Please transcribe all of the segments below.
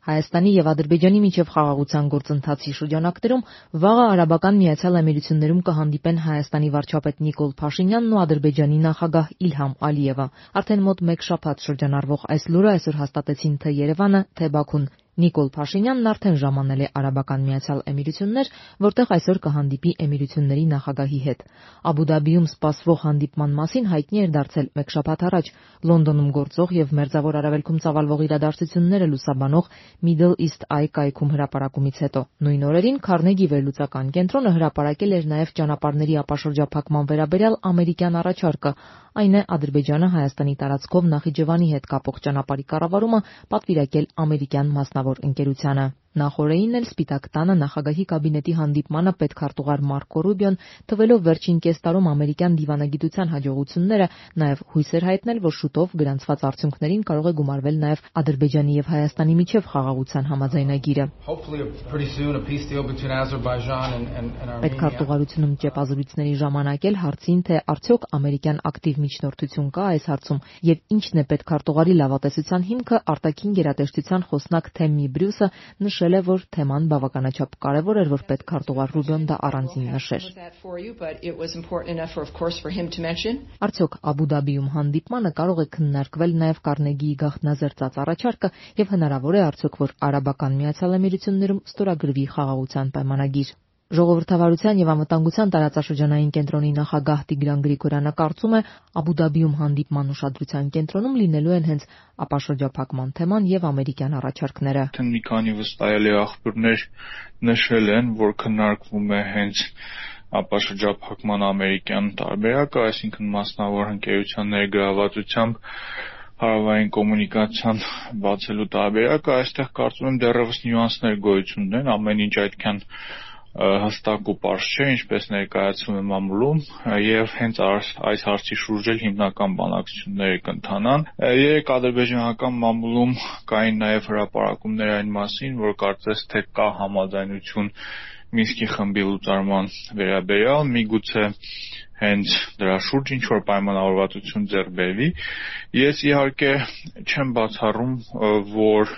Հայաստանի եւ Ադրբեջանի միջև խաղաղության գործընթացի շրջանակներում վաղը Արաբական Միացյալ Էմիրություններում կհանդիպեն Հայաստանի վարչապետ Նիկոլ Փաշինյանն ու Ադրբեջանի նախագահ Իլհամ Ալիևը։ Արդեն մոտ մեկ շաբաթ շրջանառվող այս լուրը այսօր հաստատեցին թե Երևանը, թե Բաքուն։ Նիկոլ Փաշինյանն արդեն ժամանել է Արաբական Միացյալ Էմիրություններ, որտեղ այսօր կհանդիպի Էմիրությունների նախագահի հետ։ Աբու Դաբիում սպասվող հանդիպման մասին հայտնի էր դարձել մեկ շաբաթ առաջ Լոնդոնում գործող եւ Մերձավոր Արևելքում ծավալվող իրադարձությունները լուսաբանող Middle East Eye կայքում հրապարակումից հետո։ Նույն օրերին Քարնեգի վերլուծական կենտրոնը հրապարակել էր նաեւ ճանապարհների ապաշրջափակման վերաբերյալ ամերիկյան առաջարկը, այն է Ադրբեջանը Հայաստանի տարածքով Նախիջևանի հետ կապող ճանապարհի կառավարումը պատվիրակել ամերիկյան մասնավոր ընկերությանը։ Նախորդին էլ Սպիտակ տանը նախագահի կաբինետի հանդիպմանը պետքարտուղար Մարկո Ռուբիոն թվելով վերջին կես տարում ամերիկյան դիվանագիտության հաջողությունները, նաև հույսեր հայտնել, որ շուտով գրանցված արդյունքներին կարող է գումարվել նաև Ադրբեջանի եւ Հայաստանի միջև խաղաղության համաձայնագիրը։ Պետքարտուղարությունում ճեպազրույցների ժամանակ էլ հարցին, թե արդյոք ամերիկյան ակտիվ միջնորդություն կա այս հարցում եւ ինչն է պետքարտուղարի լավատեսության հիմքը, արտաքին գերատեսչության խոսնակ Թեմի Բրյուսը նշել է, որ թեման բավականաչափ կարևոր էր, որ պետքարտուղար Ռուբիոն դա առանձին նշեր։ Արդյոք Աբու Դաբիում հանդիպմանը կարող է քննարկվել նաև Կարնեգիի գաղտնազերծած առաջարկը եւ հնարավոր է արդյոք, որ Արաբական Միացյալ Էմիրություններում ստորագրվի խաղաղության պայմանագիր։ Ժողովրդավարության եւ անվտանգության տարածաշրջանային կենտրոնի նախագահ Տիգրան Գրիգորյանը կարծում է, Աբու Դաբիում հանդիպման ուշադրության կենտրոնում լինելու են հենց ապաշրջափակման թեման եւ ամերիկյան առաջարկները։ Մի քանի վստահելի աղբյուրներ նշել են, որ քննարկվում է հենց ապաշրջափակման ամերիկյան տարբերակը, այսինքն մասնավոր ընկերության ներգրավվածությամբ հարավային կոմունիկացիան բացելու տարբերակը, այստեղ կարծում եմ դեռևս նյուանսներ գոյություն ունեն, ամեն ինչ այդքան հստակ ու պարզ չէ, ինչպես ներկայացվում է մամուլում, եւ հենց այս հարցի շուրջ էլ հիմնական բանակցությունները կընթանան։ Երեք ադրբեջանական մամուլում կային նաեւ հրապարակումներ այն մասին, որ կարծես թե կա համաձայնություն Մինսկի խմբի լուծարման վերաբերյալ, միգուցե հենց դրա շուրջ ինչ որ պայմանավորվածություն ձեռք բերվի։ Ես իհարկե չեմ բացառում, որ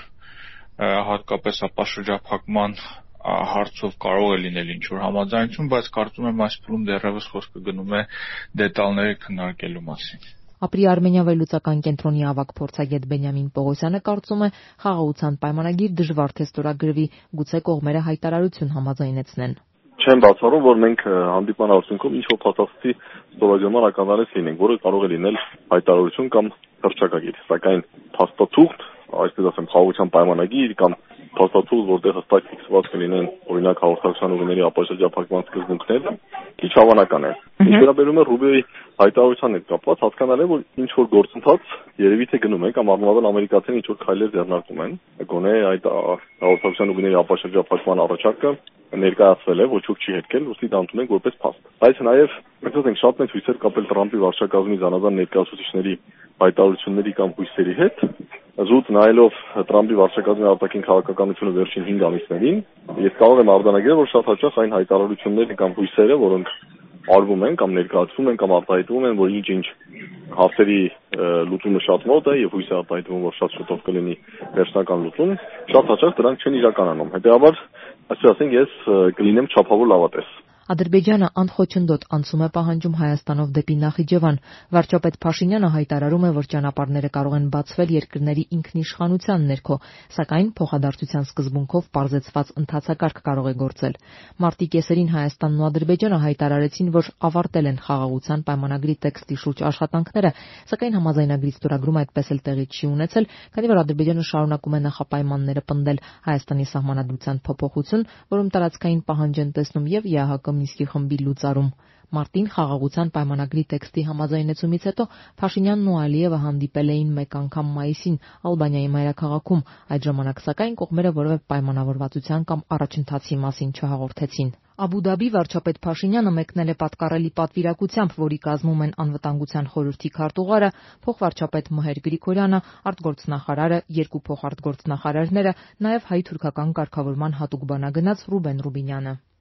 հատկապես ապաշրջափակման հարցով կարող է լինել ինչ-որ համաձայնություն, բայց կարծում եմ այս փուլում դեռևս խոսքը գնում է դետալները քննարկելու մասին։ Ապրի Արմենիա վերլուծական կենտրոնի ավագ փորձագետ Բենյամին Պողոսյանը կարծում է, խաղաղության պայմանագիր դժվար թե ստորագրվի, գուցե կողմերը հայտարարություն համաձայնեցնեն։ Չեմ բացառում, որ մենք հանդիպման արդյունքում ինչ-որ փաստացի ստորագրման ականանես լինենք, որը կարող է լինել հայտարարություն կամ հռչակագիր, սակայն փաստաթուղթ, այսպես ասեմ, խաղաղության պայմանագիր կամ փաստաթուղթ, որտեղ հստակ ֆիքսված կլինեն օրինակ հաղորդակցության ուղիների ապաշրջափակման սկզբունքները, քիչ հավանական է։ Ինչ վերաբերում է Ռուբիոյի հայտարարության հետ կապված, հասկանալ է, որ ինչ որ գործընթաց երևի թե գնում է կամ առնվազն ամերիկացիները ինչ որ քայլեր ձեռնարկում են, գոնե այդ հաղորդակցության ուղիների ապաշրջափակման առաջարկը ներկայացվել է, ոչ ոք չի հետքել, ուստի դա ընդունենք որպես փաստ։ Բայց նաև մենք ուզենք շատ մեծ հույսեր կապել Տրամպի վարչակազմի զանազան ներկայացուցիչների հայտարարությունների կամ հույսերի հետ, զուտ նայելով Տրամպի վարչակազմի արտաքին քաղաքականությունը վերջին 5 ամիսներին, ես կարող եմ արձանագրել, որ շատ հաճախ այն հայտարարությունները կամ հույսերը, որոնք արվում են կամ ներկայացվում են կամ արտահայտվում են, որ ինչ հարցերի լուծումը շատ մոտ է եւ հույս է արտահայտվում, որ շատ շուտով կլինի վերջնական լուծում, շատ հաճախ դրանք չեն իրականանում։ Հետեւաբար, այսպես ասենք, ես կլինեմ չափավոր լավատես։ Ադրբեջանը անխոչնդոտ անցում է պահանջում Հայաստանով դեպի Նախիջևան։ Վարչապետ Փաշինյանը հայտարարում է, որ ճանապարհները կարող են բացվել երկրների ինքնիշխանության ներքո, սակայն փոխադարձության սկզբունքով պարզեցված ընթացակարգ կարող է գործել։ Մարտի կեսերին Հայաստանն ու Ադրբեջանը հայտարարեցին, որ ավարտել են խաղաղության պայմանագրի տեքստի շուրջ աշխատանքները, սակայն համաձայնագրի ստորագրումը այդպես էլ տեղի չի ունեցել, քանի որ Ադրբեջանը շարունակում է նախապայմանները պնդել Հայաստանի սահմանադրության փոփոխություն, որում տարածքային պահանջ են տեսնում եւ ԵԱՀԿ Մինսկի խմբի լուծարում։ Մարտին խաղաղության պայմանագրի տեքստի համաձայնեցումից հետո Փաշինյանն ու Ալիևը հանդիպել էին մեկ անգամ մայիսին Ալբանիայի մայրաքաղաքում, այդ ժամանակ սակայն կողմերը որևէ պայմանավորվածության կամ առաջընթացի մասին չհաղորդեցին։ Աբու Դաբի վարչապետ Փաշինյանը մեկնել է պատկառելի պատվիրակությամբ, որի կազմում են անվտանգության խորհրդի քարտուղարը, փոխվարչապետ Մհեր Գրիգորյանը, արտգործնախարարը, երկու փոխարտգործնախարարները, նաև հայ-թուրքական կարգավորման հատուկ բանագնաց Ռուբեն Ռուբինյանը։